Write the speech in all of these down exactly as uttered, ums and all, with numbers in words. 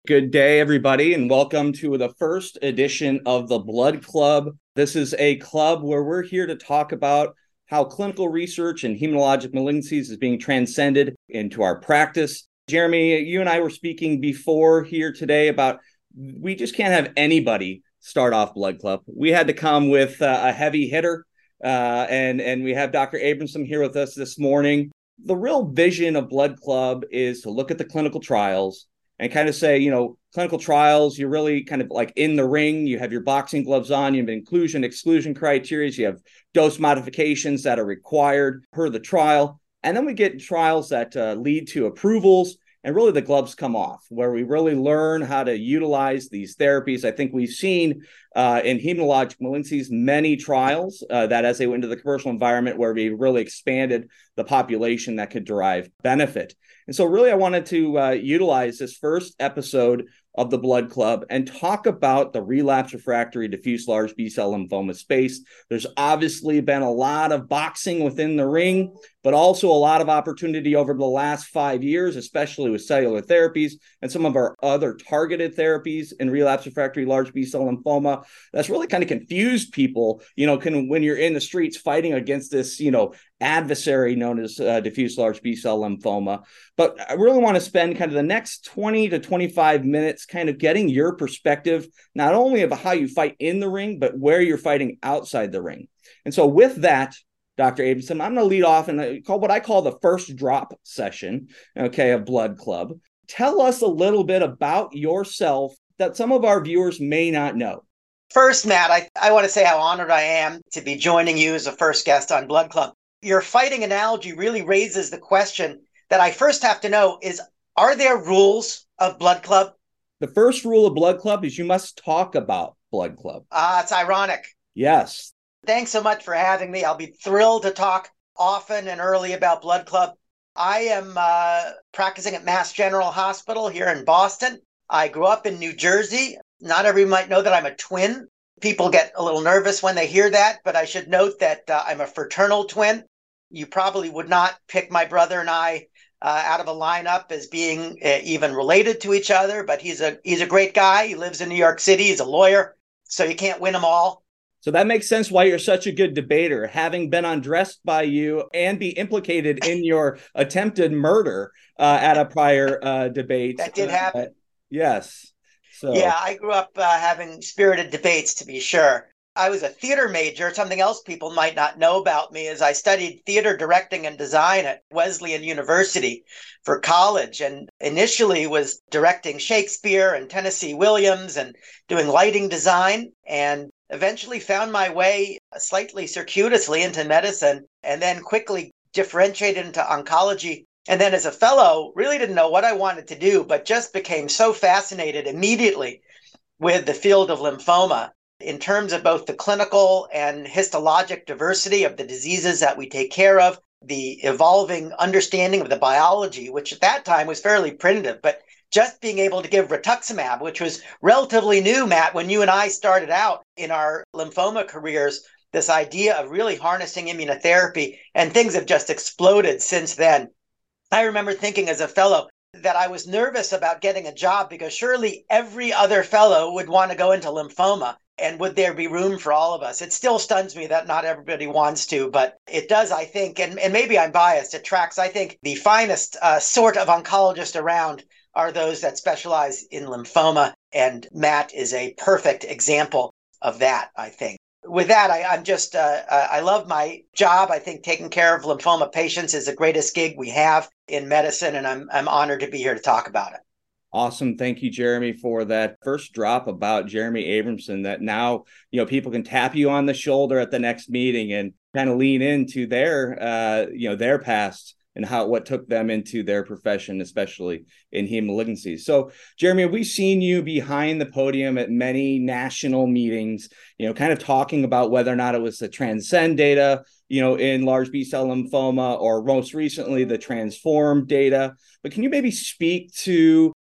Good day, everybody, and welcome to the first edition of the Blood Club. This is a club where we're here to talk about how clinical research in hematologic malignancies is being transcended into our practice. Jeremy, you and I were speaking before here today about we just can't have anybody start off Blood Club. We had to come with uh, a heavy hitter, uh, and, and we have Doctor Abramson here with us this morning. The real vision of Blood Club is to look at the clinical trials and kind of say, you know, clinical trials, you're really kind of like in the ring. You have your boxing gloves on, you have inclusion, exclusion criteria, you have dose modifications that are required per the trial. And then we get trials that uh, lead to approvals, and really the gloves come off, where we really learn how to utilize these therapies. I think we've seen uh, in hematologic malignancies many trials uh, that as they went into the commercial environment where we really expanded the population that could derive benefit. And so really I wanted to uh, utilize this first episode of the Blood Club and talk about the relapse refractory diffuse large B-cell lymphoma space. There's obviously been a lot of boxing within the ring, but also a lot of opportunity over the last five years, especially with cellular therapies and some of our other targeted therapies in relapse refractory large B-cell lymphoma. That's really kind of confused people, you know, can, when you're in the streets fighting against this, you know, adversary known as uh, diffuse large B-cell lymphoma. But I really want to spend kind of the next twenty to twenty-five minutes kind of getting your perspective, not only of how you fight in the ring, but where you're fighting outside the ring. And so with that, Doctor Abramson, I'm going to lead off and call what I call the first drop session, okay, of Blood Club. Tell us a little bit about yourself that some of our viewers may not know. First, Matt, I, I want to say how honored I am to be joining you as a first guest on Blood Club. Your fighting analogy really raises the question that I first have to know is, are there rules of Blood Club? The first rule of Blood Club is you must talk about Blood Club. Ah, uh, it's ironic. Yes. Thanks so much for having me. I'll be thrilled to talk often and early about Blood Club. I am uh, practicing at Mass General Hospital here in Boston. I grew up in New Jersey. Not everyone might know that I'm a twin. People get a little nervous when they hear that, but I should note that uh, I'm a fraternal twin. You probably would not pick my brother and I uh, out of a lineup as being uh, even related to each other, but he's a he's a great guy. He lives in New York City. He's a lawyer, so you can't win them all. So that makes sense why you're such a good debater, having been undressed by you and be implicated in your attempted murder uh, at a prior uh, debate. That did happen. Uh, yes. So. Yeah, I grew up uh, having spirited debates, to be sure. I was a theater major. Something else people might not know about me is I studied theater directing and design at Wesleyan University for college, and initially was directing Shakespeare and Tennessee Williams and doing lighting design, and eventually found my way slightly circuitously into medicine, and then quickly differentiated into oncology. And then as a fellow, really didn't know what I wanted to do, but just became so fascinated immediately with the field of lymphoma in terms of both the clinical and histologic diversity of the diseases that we take care of, the evolving understanding of the biology, which at that time was fairly primitive, but just being able to give rituximab, which was relatively new, Matt, when you and I started out in our lymphoma careers, this idea of really harnessing immunotherapy, and things have just exploded since then. I remember thinking as a fellow that I was nervous about getting a job because surely every other fellow would want to go into lymphoma. And would there be room for all of us? It still stuns me that not everybody wants to, but it does, I think, and, and maybe I'm biased, it tracks, I think, the finest uh, sort of oncologist around are those that specialize in lymphoma. And Matt is a perfect example of that, I think. With that, I, I'm just, uh, I love my job. I think taking care of lymphoma patients is the greatest gig we have in medicine, and I'm, I'm honored to be here to talk about it. Awesome. Thank you, Jeremy, for that first drop about Jeremy Abramson, that now, you know, people can tap you on the shoulder at the next meeting and kind of lean into their, uh, you know, their past and how, what took them into their profession, especially in heme malignancies. So, Jeremy, we've seen you behind the podium at many national meetings, you know, kind of talking about whether or not it was the Transcend data, you know, in large B-cell lymphoma, or most recently the Transform data. But can you maybe speak to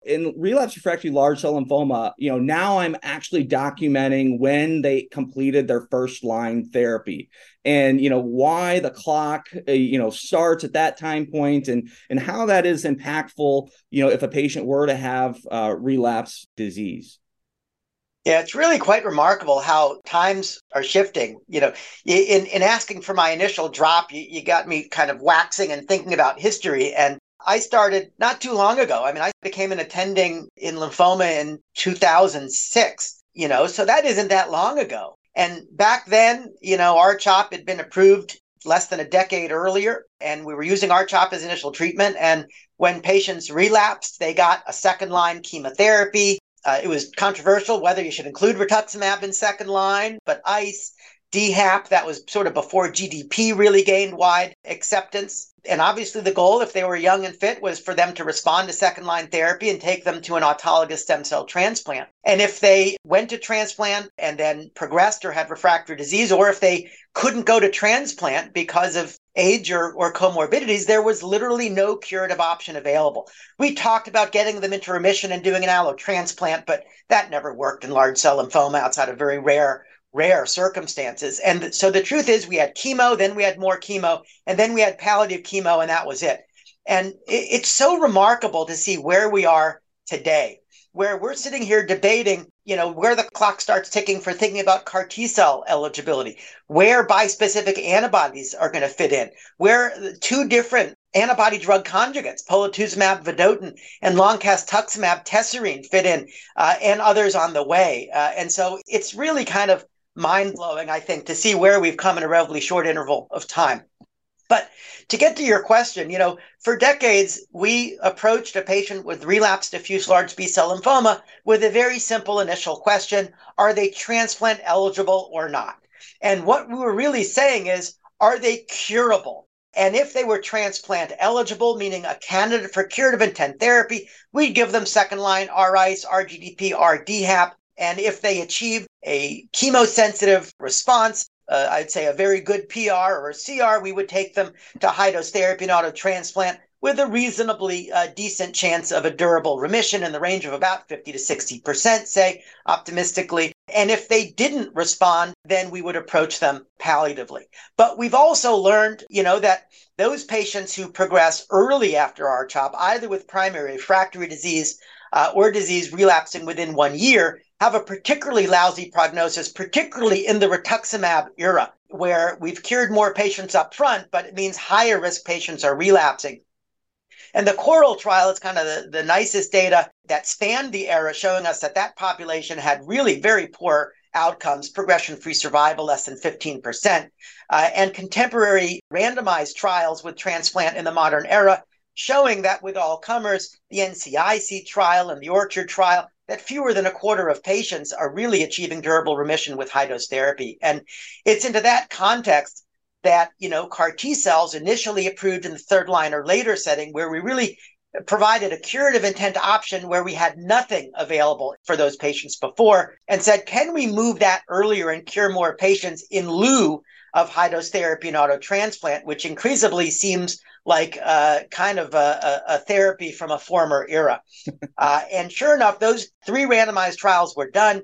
in relapse refractory large cell lymphoma, you know, now I'm actually documenting when they completed their first line therapy and, you know, why the clock, uh, you know, starts at that time point and, and how that is impactful, you know, if a patient were to have uh, relapse disease. Yeah, it's really quite remarkable how times are shifting. You know, in, in asking for my initial drop, you, you got me kind of waxing and thinking about history. And I started not too long ago. I mean, I became an attending in lymphoma in two thousand six, you know, so that isn't that long ago. And back then, you know, R CHOP had been approved less than a decade earlier, and we were using R CHOP as initial treatment. And when patients relapsed, they got a second line chemotherapy. Uh, it was controversial whether you should include rituximab in second line, but I C E, D HAP, that was sort of before G D P really gained wide acceptance. And obviously the goal, if they were young and fit, was for them to respond to second line therapy and take them to an autologous stem cell transplant. And if they went to transplant and then progressed or had refractory disease, or if they couldn't go to transplant because of age or, or comorbidities, there was literally no curative option available. We talked about getting them into remission and doing an allo transplant, but that never worked in large cell lymphoma outside of very rare rare circumstances. And so the truth is we had chemo, then we had more chemo, and then we had palliative chemo, and that was it. And it, it's so remarkable to see where we are today, where we're sitting here debating, you know, where the clock starts ticking for thinking about CAR T cell eligibility, where bispecific antibodies are going to fit in, where two different antibody drug conjugates, polatuzumab vedotin and loncastuximab tesirine fit in, uh, and others on the way. Uh, and so it's really kind of mind-blowing, I think, to see where we've come in a relatively short interval of time. But to get to your question, you know, for decades, we approached a patient with relapsed diffuse large B-cell lymphoma with a very simple initial question: are they transplant eligible or not? And what we were really saying is, are they curable? And if they were transplant eligible, meaning a candidate for curative intent therapy, we'd give them second line R I C E, R G D P, R D HAP. And if they achieved a chemosensitive response, uh, I'd say a very good P R or a C R, we would take them to high-dose therapy and auto transplant with a reasonably uh, decent chance of a durable remission in the range of about fifty to sixty percent, say, optimistically. And if they didn't respond, then we would approach them palliatively. But we've also learned, you know, that those patients who progress early after R CHOP, either with primary refractory disease uh, or disease relapsing within one year, have a particularly lousy prognosis, particularly in the rituximab era, where we've cured more patients up front, but it means higher risk patients are relapsing. And the CORAL trial is kind of the, the nicest data that spanned the era, showing us that that population had really very poor outcomes, progression-free survival less than fifteen percent, uh, and contemporary randomized trials with transplant in the modern era, showing that with all comers, the N C I C trial and the Orchard trial, that fewer than a quarter of patients are really achieving durable remission with high-dose therapy. And it's into that context that, you know, CAR T cells initially approved in the third line or later setting, where we really provided a curative intent option where we had nothing available for those patients before, and said, can we move that earlier and cure more patients in lieu of high-dose therapy and auto transplant, which increasingly seems like uh, kind of a, a, a therapy from a former era. uh, and sure enough, those three randomized trials were done,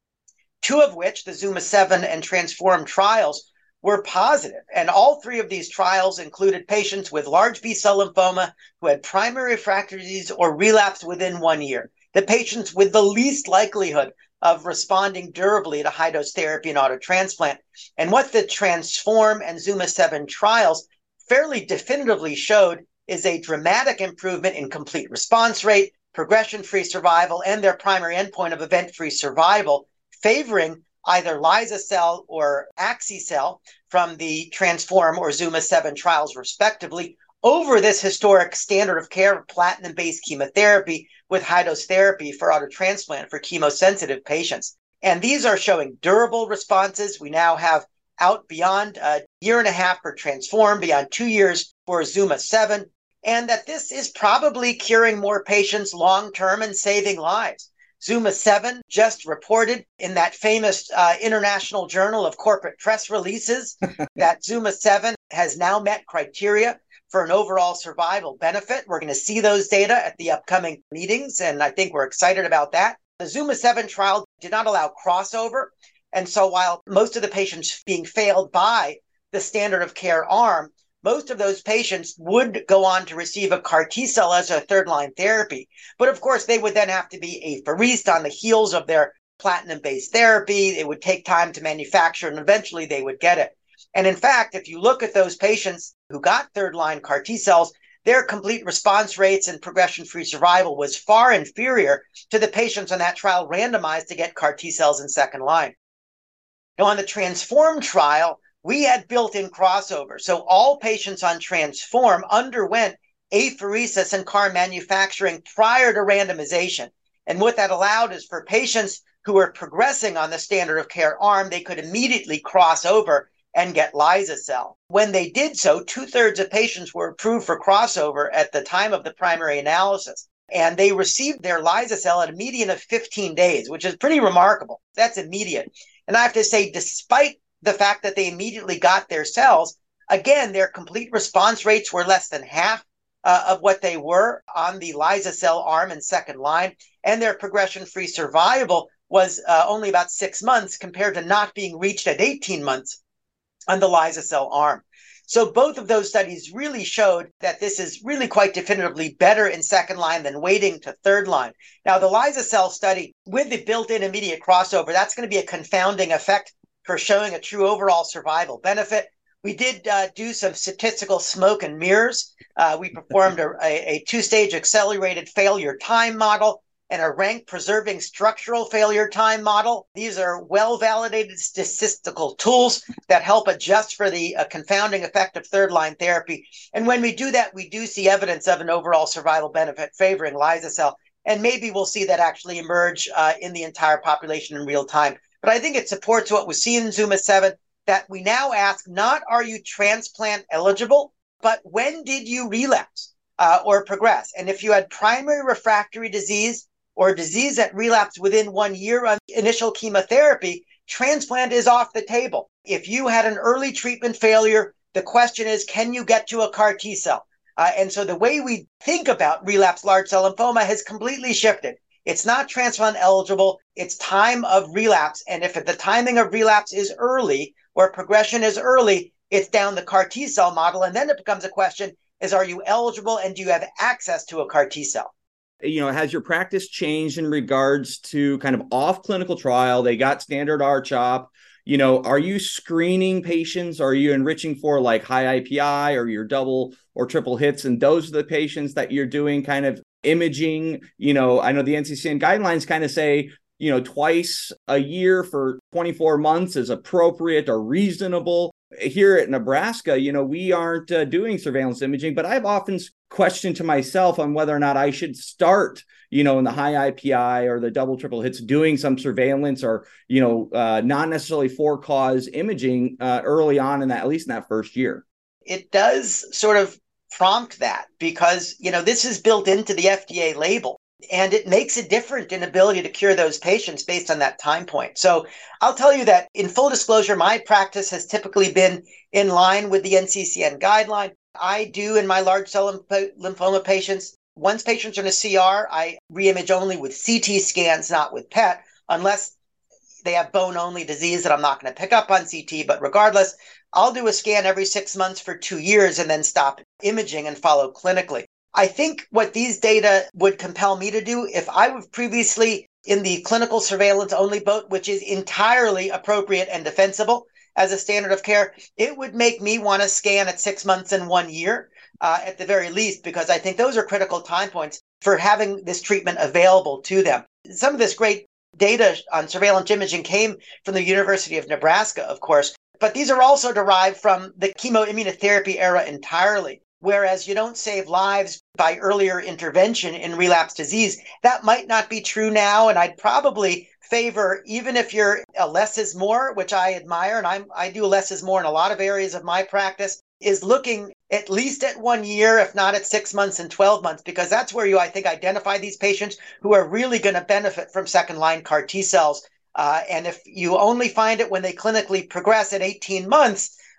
two of which, the ZUMA seven and TRANSFORM trials, were positive. And all three of these trials included patients with large B-cell lymphoma who had primary refractory disease or relapsed within one year, the patients with the least likelihood of responding durably to high-dose therapy and auto transplant. And what the TRANSFORM and ZUMA seven trials fairly definitively showed is a dramatic improvement in complete response rate, progression-free survival, and their primary endpoint of event-free survival, favoring either liso-cel or axi-cel from the TRANSFORM or ZUMA seven trials, respectively, over this historic standard of care of platinum-based chemotherapy with high-dose therapy for autotransplant for chemosensitive patients. And these are showing durable responses. We now have out beyond a year and a half for TRANSFORM, beyond two years for ZUMA seven, and that this is probably curing more patients long-term and saving lives. ZUMA seven just reported in that famous uh, International Journal of Corporate Press Releases that ZUMA seven has now met criteria for an overall survival benefit. We're going to see those data at the upcoming meetings, and I think we're excited about that. The Zuma seven trial did not allow crossover, and so while most of the patients being failed by the standard of care arm, most of those patients would go on to receive a C A R T-cell as a third-line therapy. But of course, they would then have to be apheresed on the heels of their platinum-based therapy. It would take time to manufacture, and eventually they would get it. And in fact, if you look at those patients who got third-line C A R T-cells, their complete response rates and progression-free survival was far inferior to the patients on that trial randomized to get C A R T-cells in second line. Now, on the TRANSFORM trial, we had built-in crossover. So all patients on TRANSFORM underwent apheresis and C A R manufacturing prior to randomization. And what that allowed is for patients who were progressing on the standard of care arm, they could immediately cross over and get liso-cel. When they did so, two-thirds of patients were approved for crossover at the time of the primary analysis. And they received their liso-cel at a median of fifteen days, which is pretty remarkable. That's immediate. And I have to say, despite the fact that they immediately got their cells, again, their complete response rates were less than half uh, of what they were on the liso-cel arm in second line, and their progression-free survival was uh, only about six months compared to not being reached at eighteen months on the liso-cel arm. So both of those studies really showed that this is really quite definitively better in second line than waiting to third line. Now, the liso-cel study with the built-in immediate crossover, that's going to be a confounding effect for showing a true overall survival benefit. We did uh, do some statistical smoke and mirrors. Uh, we performed a, a, a two-stage accelerated failure time model and a rank-preserving structural failure time model. These are well-validated statistical tools that help adjust for the uh, confounding effect of third-line therapy. And when we do that, we do see evidence of an overall survival benefit favoring liso-cel. And maybe we'll see that actually emerge uh, in the entire population in real time. But I think it supports what was seen in Zuma seven, that we now ask not are you transplant eligible, but when did you relapse uh, or progress? And if you had primary refractory disease or disease that relapsed within one year on initial chemotherapy, transplant is off the table. If you had an early treatment failure, the question is, can you get to a C A R T-cell? Uh, and so the way we think about relapsed large cell lymphoma has completely shifted. It's not transplant eligible, it's time of relapse. And if the timing of relapse is early or progression is early, it's down the C A R T-cell model. And then it becomes a question is, are you eligible and do you have access to a C A R T-cell? You know, has your practice changed in regards to kind of off clinical trial? They got standard R CHOP. You know, are you screening patients? Are you enriching for like high I P I or your double or triple hits? And those are the patients that you're doing kind of imaging. You know, I know the N C C N guidelines kind of say, you know, twice a year for twenty-four months is appropriate or reasonable. Here at Nebraska, you know, we aren't uh, doing surveillance imaging, but I've often questioned to myself on whether or not I should start, you know, in the high I P I or the double triple hits, doing some surveillance or, you know, uh, not necessarily for cause imaging uh, early on in that, at least in that first year. It does sort of prompt that because, you know, this is built into the F D A label. And it makes a difference in ability to cure those patients based on that time point. So I'll tell you that in full disclosure, my practice has typically been in line with the N C C N guideline. I do in my large cell lymphoma patients, once patients are in a C R, I reimage only with C T scans, not with P E T, unless they have bone-only disease that I'm not going to pick up on C T. But regardless, I'll do a scan every six months for two years and then stop imaging and follow clinically. I think what these data would compel me to do, if I was previously in the clinical surveillance only boat, which is entirely appropriate and defensible as a standard of care, it would make me want to scan at six months and one year uh, at the very least, because I think those are critical time points for having this treatment available to them. Some of this great data on surveillance imaging came from the University of Nebraska, of course, but these are also derived from the chemoimmunotherapy era entirely. Whereas you don't save lives by earlier intervention in relapse disease. That might not be true now, and I'd probably favor, even if you're a less is more, which I admire, and I'm, I do less is more in a lot of areas of my practice, is looking at least at one year, if not at six months and twelve months, because that's where you, I think, identify these patients who are really going to benefit from second-line C A R T cells. Uh, and if you only find it when they clinically progress at eighteen months,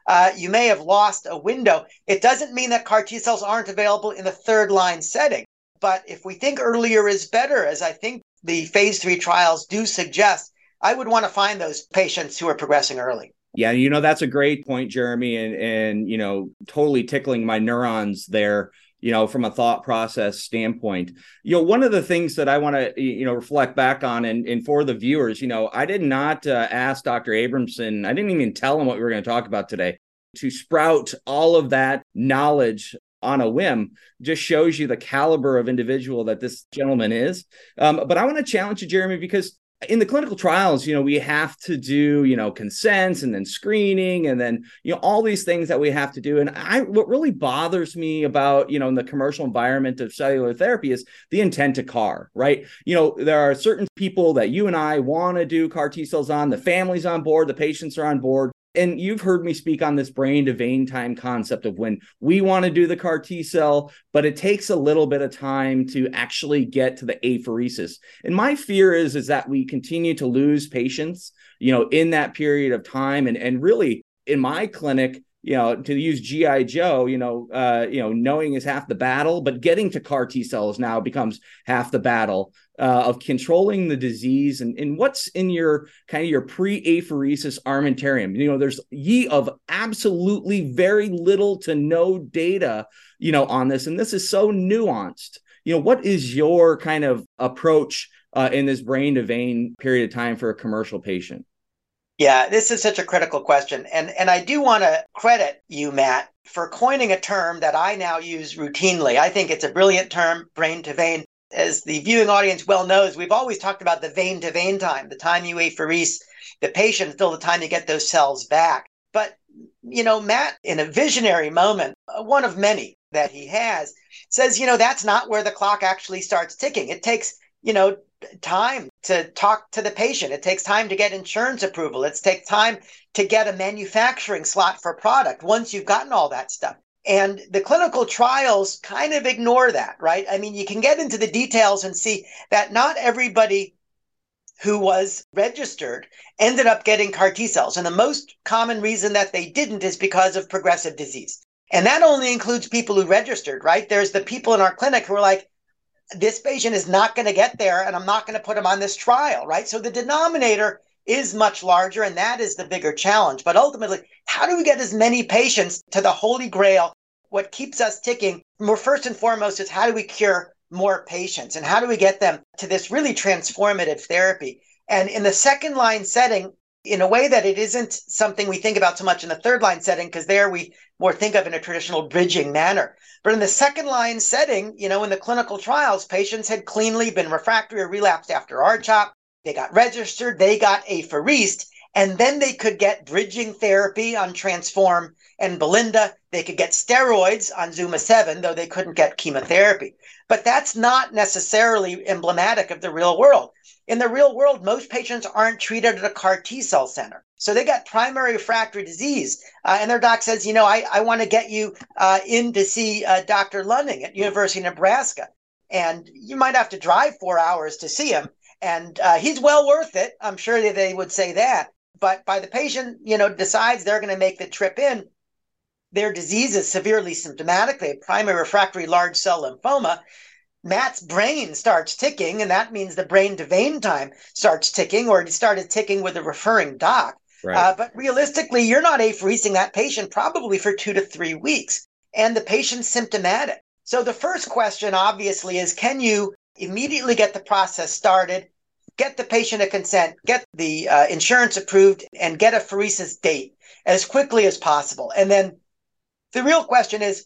uh, you may have lost a window. It doesn't mean that CAR T cells aren't available in the third line setting. But if we think earlier is better, as I think the phase three trials do suggest, I would want to find those patients who are progressing early. Yeah, you know, that's a great point, Jeremy, and, and, you know, totally tickling my neurons there, you know, from a thought process standpoint. You know, one of the things that I want to, you know, reflect back on and, and for the viewers, you know, I did not uh, ask Doctor Abramson, I didn't even tell him what we were going to talk about today, to sprout all of that knowledge on a whim. Just shows you the caliber of individual that this gentleman is. Um, but I want to challenge you, Jeremy, because in the clinical trials, you know, we have to do, you know, consents and then screening and then, you know, all these things that we have to do. And I, what really bothers me about, you know, in the commercial environment of cellular therapy is the intent to CAR, right? You know, there are certain people that you and I want to do CAR T cells on, the family's on board, the patients are on board. And you've heard me speak on this brain to vein time concept of when we want to do the CAR T cell, but it takes a little bit of time to actually get to the apheresis. And my fear is, is that we continue to lose patients, you know, in that period of time. And, and really in my clinic, you know, to use G I Joe, you know, uh, you know, knowing is half the battle, but getting to CAR T cells now becomes half the battle uh, of controlling the disease. And, and what's in your kind of your pre-apheresis armamentarium? You know, there's ye of absolutely very little to no data, you know, on this. And this is so nuanced. You know, what is your kind of approach uh, in this brain to vein period of time for a commercial patient? Yeah, this is such a critical question. And, and I do want to credit you, Matt, for coining a term that I now use routinely. I think it's a brilliant term, brain to vein. As the viewing audience well knows, we've always talked about the vein to vein time, the time you apherese the patient until the time you get those cells back. But, you know, Matt, in a visionary moment, one of many that he has, says, you know, that's not where the clock actually starts ticking. It takes, you know, time to talk to the patient. It takes time to get insurance approval. It takes time to get a manufacturing slot for product once you've gotten all that stuff. And the clinical trials kind of ignore that, right? I mean, you can get into the details and see that not everybody who was registered ended up getting CAR T cells. And the most common reason that they didn't is because of progressive disease. And that only includes people who registered, right? There's the people in our clinic who are like, this patient is not going to get there and I'm not going to put him on this trial, right? So the denominator is much larger and that is the bigger challenge. But ultimately, how do we get as many patients to the holy grail? What keeps us ticking, more first and foremost, is how do we cure more patients and how do we get them to this really transformative therapy? And in the second line setting, in a way that it isn't something we think about so much in the third line setting, because there we more think of in a traditional bridging manner. But in the second line setting, you know, in the clinical trials, patients had cleanly been refractory or relapsed after R CHOP. They got registered, they got apheresed, and then they could get bridging therapy on Transform and Belinda. They could get steroids on Zuma seven, though they couldn't get chemotherapy. But that's not necessarily emblematic of the real world. In the real world, most patients aren't treated at a CAR T cell center. So they got primary refractory disease. Uh, and their doc says, you know, I, I want to get you uh, in to see uh, Doctor Lunding at University of Nebraska. And you might have to drive four hours to see him. And uh, he's well worth it. I'm sure that they would say that. But by the patient, you know, decides they're going to make the trip in, their disease is severely symptomatic. They have primary refractory large cell lymphoma. Matt's brain starts ticking, and that means the brain to vein time starts ticking, or it started ticking with a referring doc. Right. Uh, but realistically, you're not apheresing that patient probably for two to three weeks, and the patient's symptomatic. So the first question, obviously, is can you immediately get the process started, get the patient a consent, get the uh, insurance approved, and get a apheresis date as quickly as possible? And then the real question is,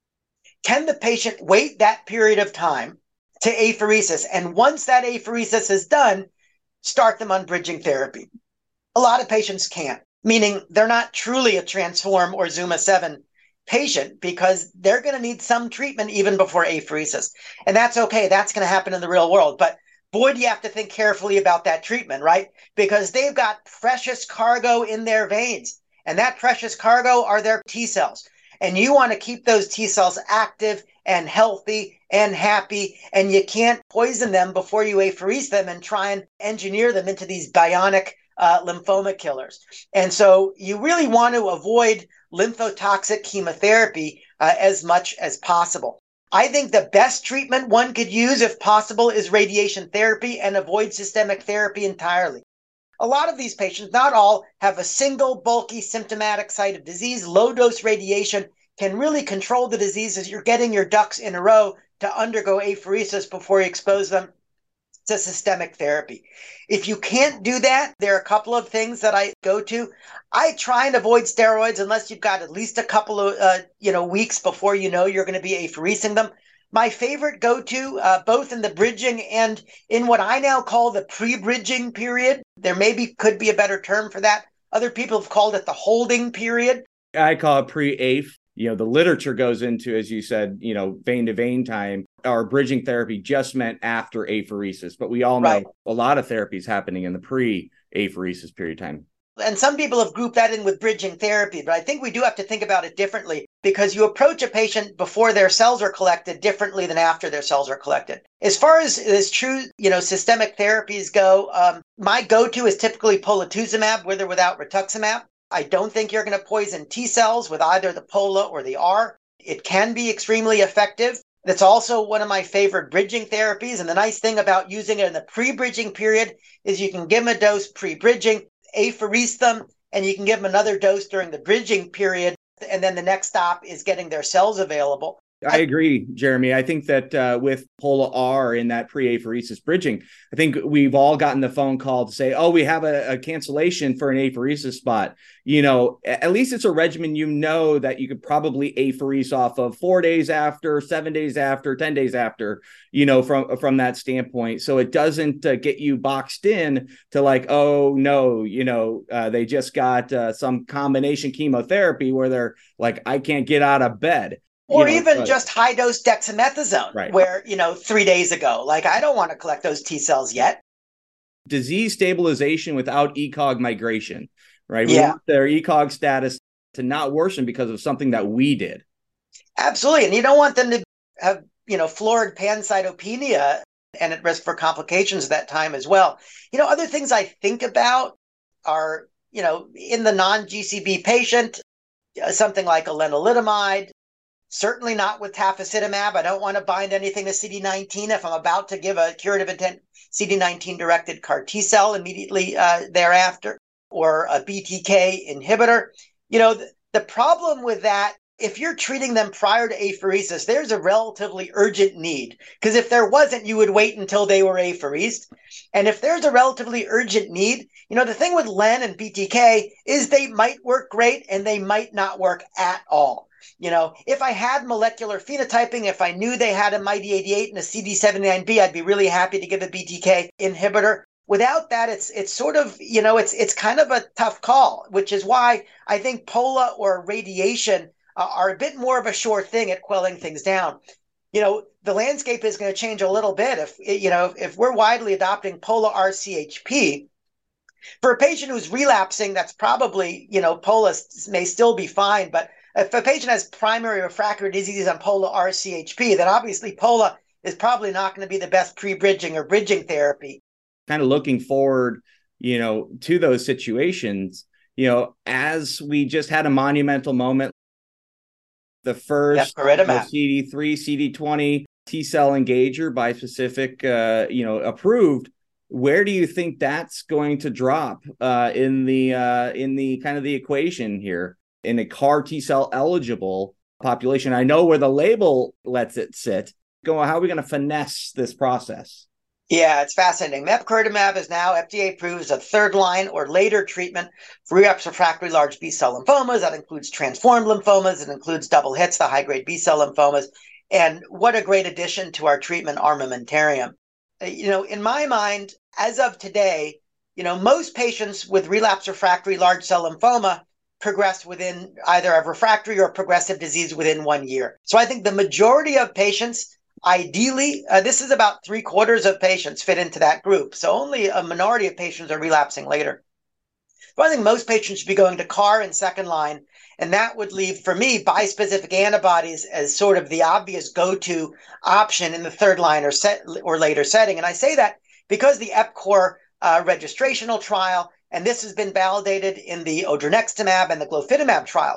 can the patient wait that period of time to apheresis? And once that apheresis is done, start them on bridging therapy. A lot of patients can't, meaning they're not truly a Transform or Zuma seven patient because they're going to need some treatment even before apheresis. And that's okay. That's going to happen in the real world. But boy, do you have to think carefully about that treatment, right? Because they've got precious cargo in their veins. And that precious cargo are their T cells. And you want to keep those T cells active and healthy and happy. And you can't poison them before you apherese them and try and engineer them into these bionic uh, lymphoma killers. And so you really want to avoid lymphotoxic chemotherapy uh, as much as possible. I think the best treatment one could use, if possible, is radiation therapy and avoid systemic therapy entirely. A lot of these patients, not all, have a single bulky symptomatic site of disease. Low-dose radiation can really control the disease as you're getting your ducks in a row to undergo apheresis before you expose them to systemic therapy. If you can't do that, there are a couple of things that I go to. I try and avoid steroids unless you've got at least a couple of uh, you know weeks before you know you're going to be apheresing them. My favorite go-to, uh, both in the bridging and in what I now call the pre-bridging period, there maybe could be a better term for that. Other people have called it the holding period. I call it pre-A F E. You know, the literature goes into, as you said, you know, vein to vein time. Our bridging therapy just meant after apheresis, but we all know right. a lot of therapy is happening in the pre-apheresis period of time. And some people have grouped that in with bridging therapy, but I think we do have to think about it differently because you approach a patient before their cells are collected differently than after their cells are collected. As far as, as true, you know, systemic therapies go, um, my go-to is typically polatuzumab with or without rituximab. I don't think you're going to poison T cells with either the Pola or the R. It can be extremely effective. That's also one of my favorite bridging therapies. And the nice thing about using it in the pre-bridging period is you can give them a dose pre-bridging, apherese them, and you can give them another dose during the bridging period. And then the next stop is getting their cells available. I agree, Jeremy. I think that uh, with Pola R in that pre-apheresis bridging, I think we've all gotten the phone call to say, oh, we have a, a cancellation for an apheresis spot. You know, at least it's a regimen you know that you could probably apherese off of four days after, seven days after, ten days after, you know, from, from that standpoint. So it doesn't uh, get you boxed in to like, oh, no, you know, uh, they just got uh, some combination chemotherapy where they're like, I can't get out of bed. Or you know, even but, just high-dose dexamethasone, right. where, you know, three days ago, like, I don't want to collect those T cells yet. Disease stabilization without E C O G migration, right? We Yeah. want their E C O G status to not worsen because of something that we did. Absolutely. And you don't want them to have, you know, florid pancytopenia and at risk for complications at that time as well. You know, other things I think about are, you know, in the non-G C B patient, something like a lenalidomide. Certainly not with tafasitamab. I don't want to bind anything to C D nineteen if I'm about to give a curative intent C D nineteen directed CAR T cell immediately uh, thereafter, or a B T K inhibitor. You know, the, the problem with that, if you're treating them prior to apheresis, there's a relatively urgent need. Because if there wasn't, you would wait until they were apheresed. And if there's a relatively urgent need, you know, the thing with Len and B T K is they might work great and they might not work at all. You know, if I had molecular phenotyping, if I knew they had a M I D eighty-eight and a C D seventy-nine B, I'd be really happy to give a B T K inhibitor. Without that, it's it's sort of, you know, it's it's kind of a tough call, which is why I think Pola or radiation uh, are a bit more of a sure thing at quelling things down. You know, the landscape is going to change a little bit if, you know, if we're widely adopting Pola R C H P. For a patient who's relapsing, that's probably, you know, Pola may still be fine, but if a patient has primary refractory disease on Pola R C H P, then obviously Pola is probably not going to be the best pre-bridging or bridging therapy. Kind of looking forward, you know, to those situations, you know, as we just had a monumental moment, the first you know, C D three, C D twenty T-cell engager bispecific, uh, you know, approved. Where do you think that's going to drop uh, in the uh, in the kind of the equation here? In a CAR T-cell eligible population? I know where the label lets it sit. Go, how are we going to finesse this process? Yeah, it's fascinating. Mepcoritamab is now F D A approved as a third line or later treatment for relapsed refractory large B-cell lymphomas. That includes transformed lymphomas. It includes double hits, the high-grade B-cell lymphomas. And what a great addition to our treatment armamentarium. You know, in my mind, as of today, you know, most patients with relapsed refractory large cell lymphoma progress within either a refractory or progressive disease within one year. So I think the majority of patients, ideally, uh, this is about three quarters of patients fit into that group. So only a minority of patients are relapsing later. But I think most patients should be going to CAR in second line. And that would leave, for me, bispecific antibodies as sort of the obvious go-to option in the third line or set or later setting. And I say that because the EPCOR uh, registrational trial, and this has been validated in the odronextamab and the glofitamab trials,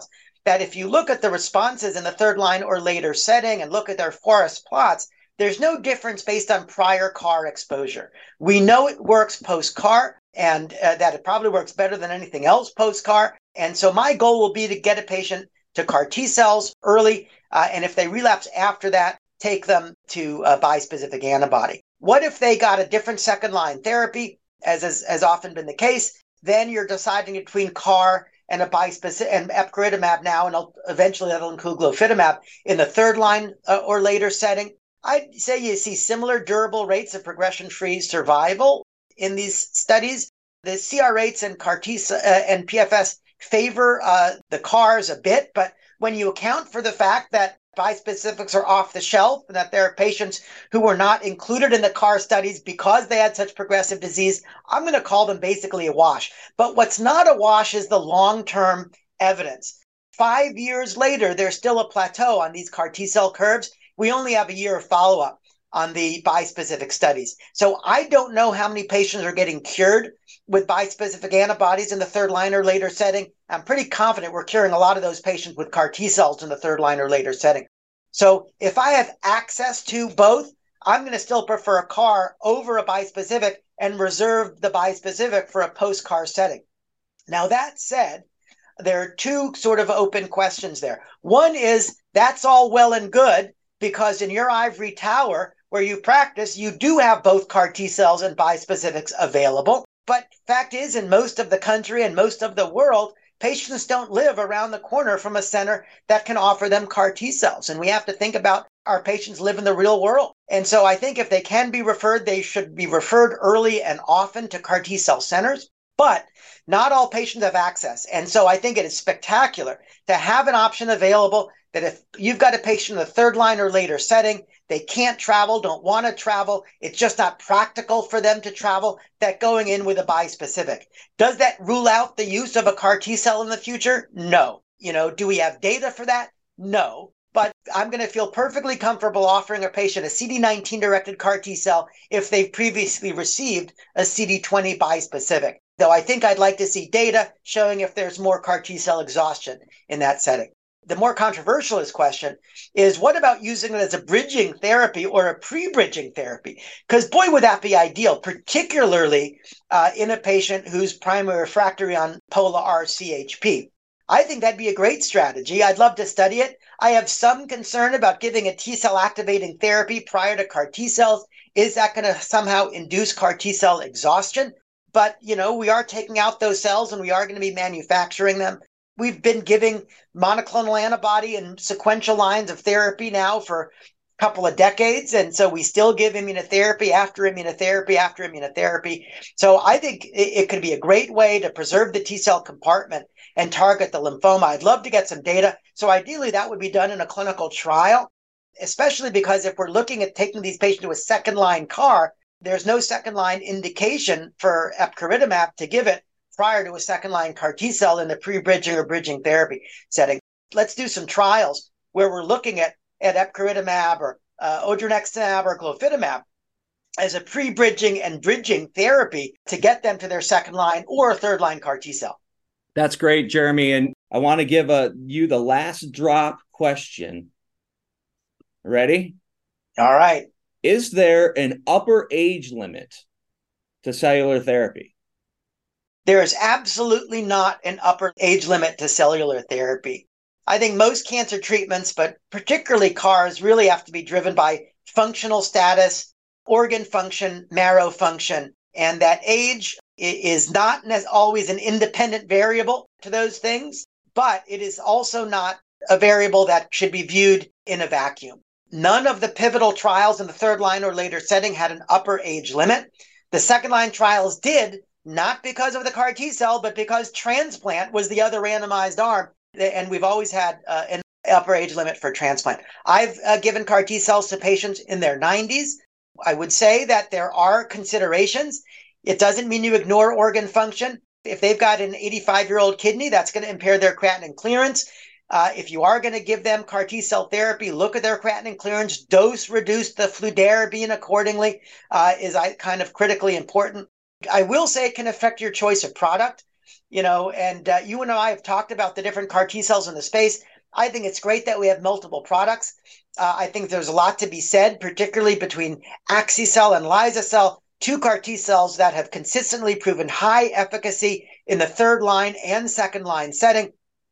that if you look at the responses in the third line or later setting and look at their forest plots, there's no difference based on prior C A R exposure. We know it works post-C A R and uh, that it probably works better than anything else post-C A R. And so my goal will be to get a patient to C A R T cells early, uh, and if they relapse after that, take them to a bispecific antibody. What if they got a different second-line therapy, as has, has often been the case? Then you're deciding between C A R and a bispecific and epcoritamab now, and eventually that'll include glofitamab in the third line uh, or later setting. I'd say you see similar durable rates of progression-free survival in these studies. The C R rates and C A R T uh, and P F S favor uh, the C A Rs a bit, but when you account for the fact that bispecifics are off the shelf and that there are patients who were not included in the C A R studies because they had such progressive disease, I'm going to call them basically a wash. But what's not a wash is the long-term evidence. Five years later, there's still a plateau on these C A R T cell curves. We only have a year of follow-up on the bispecific studies. So I don't know how many patients are getting cured with bispecific antibodies in the third line or later setting. I'm pretty confident we're curing a lot of those patients with C A R T cells in the third line or later setting. So if I have access to both, I'm going to still prefer a C A R over a bispecific and reserve the bispecific for a post-C A R setting. Now, that said, there are two sort of open questions there. One is that's all well and good because in your ivory tower where you practice, you do have both C A R T cells and bispecifics available. But fact is, in most of the country and most of the world, patients don't live around the corner from a center that can offer them C A R T cells. And we have to think about our patients live in the real world. And so I think if they can be referred, they should be referred early and often to C A R T cell centers. But not all patients have access. And so I think it is spectacular to have an option available that if you've got a patient in the third line or later setting, they can't travel, don't want to travel, it's just not practical for them to travel, that going in with a bispecific. Does that rule out the use of a C A R T cell in the future? No. You know, do we have data for that? No. But I'm going to feel perfectly comfortable offering a patient a C D nineteen-directed C A R T cell if they've previously received a C D twenty bispecific. Though I think I'd like to see data showing if there's more C A R T cell exhaustion in that setting. The more controversial question is, what about using it as a bridging therapy or a pre-bridging therapy? Because boy, would that be ideal, particularly uh, in a patient who's primary refractory on Pola-R C H P. I think that'd be a great strategy. I'd love to study it. I have some concern about giving a T-cell activating therapy prior to C A R T cells. Is that going to somehow induce C A R T cell exhaustion? But, you know, we are taking out those cells and we are going to be manufacturing them. We've been giving monoclonal antibody and sequential lines of therapy now for a couple of decades. And so we still give immunotherapy after immunotherapy after immunotherapy. So I think it, it could be a great way to preserve the T-cell compartment and target the lymphoma. I'd love to get some data. So ideally that would be done in a clinical trial, especially because if we're looking at taking these patients to a second line C A R, there's no second line indication for epcoritamab to give it prior to a second line C A R T cell in the pre-bridging or bridging therapy setting. Let's do some trials where we're looking at, at epcoritamab or uh, odronextamab or glofitamab as a pre-bridging and bridging therapy to get them to their second line or third line C A R T cell. That's great, Jeremy. And I want to give a, you the last drop question. Ready? All right. Is there an upper age limit to cellular therapy? There is absolutely not an upper age limit to cellular therapy. I think most cancer treatments, but particularly C A Rs, really have to be driven by functional status, organ function, marrow function, and that age is not always an independent variable to those things, but it is also not a variable that should be viewed in a vacuum. None of the pivotal trials in the third line or later setting had an upper age limit. The second line trials did, not because of the C A R T cell, but because transplant was the other randomized arm. And we've always had uh, an upper age limit for transplant. I've uh, given C A R T cells to patients in their nineties. I would say that there are considerations. It doesn't mean you ignore organ function. If they've got an eighty-five-year-old kidney, that's going to impair their creatinine clearance. Uh, if you are going to give them C A R T cell therapy, look at their creatinine clearance, dose reduce the fludarabine accordingly uh, is kind of critically important. I will say it can affect your choice of product. you know, and uh, you and I have talked about the different CAR T cells in the space. I think it's great that we have multiple products. Uh, I think there's a lot to be said, particularly between Axi-cel and Liza-cel, two CAR T cells that have consistently proven high efficacy in the third line and second line setting.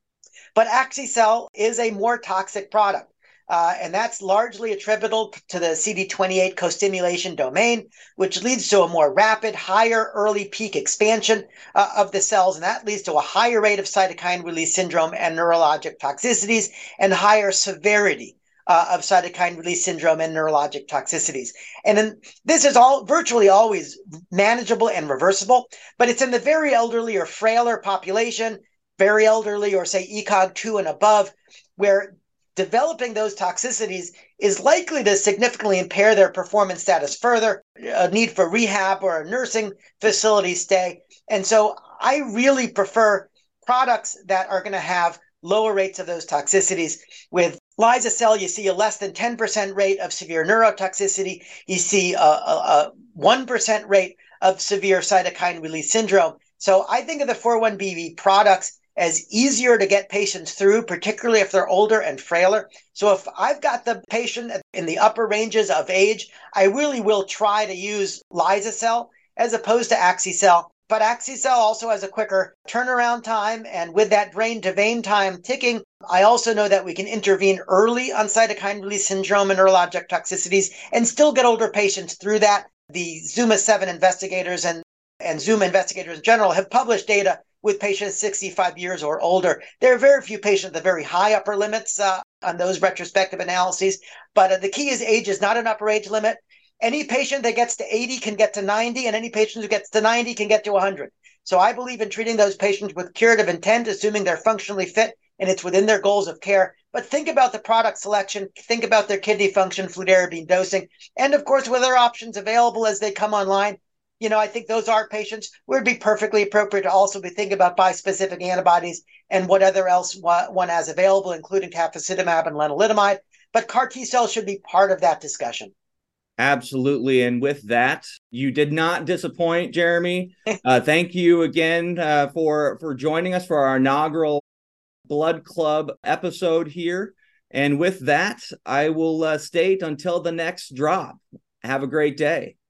But Axi-cel is a more toxic product. Uh, and that's largely attributable to the C D twenty-eight co-stimulation domain, which leads to a more rapid, higher early peak expansion uh, of the cells. And that leads to a higher rate of cytokine release syndrome and neurologic toxicities and higher severity uh, of cytokine release syndrome and neurologic toxicities. And then this is all virtually always manageable and reversible, but it's in the very elderly or frailer population, very elderly or say E C O G two and above, where developing those toxicities is likely to significantly impair their performance status further, a need for rehab or a nursing facility stay. And so I really prefer products that are going to have lower rates of those toxicities. With Liza-cel, you see a less than ten percent rate of severe neurotoxicity. You see a, a, a one percent rate of severe cytokine release syndrome. So I think of the four one B B products as easier to get patients through, particularly if they're older and frailer. So if I've got the patient in the upper ranges of age, I really will try to use Liza-cel as opposed to Axi-cel. But Axi-cel also has a quicker turnaround time. And with that brain to vein time ticking, I also know that we can intervene early on cytokine release syndrome and neurologic toxicities and still get older patients through that. The Zuma seven investigators and, and Zuma investigators in general have published data with patients sixty-five years or older. There are very few patients at the very high upper limits uh, on those retrospective analyses, but uh, the key is age is not an upper age limit. Any patient that gets to eighty can get to ninety, and any patient who gets to ninety can get to one hundred. So I believe in treating those patients with curative intent, assuming they're functionally fit and it's within their goals of care. But think about the product selection, think about their kidney function, fludarabine dosing, and of course, with other options available as they come online. You know, I think those are patients where it'd be perfectly appropriate to also be thinking about bispecific antibodies and what other else one has available, including tafasitamab and lenalidomide. But CAR T cells should be part of that discussion. Absolutely. And with that, you did not disappoint, Jeremy. Uh, thank you again uh, for, for joining us for our inaugural Blood Club episode here. And with that, I will uh, state until the next drop. Have a great day.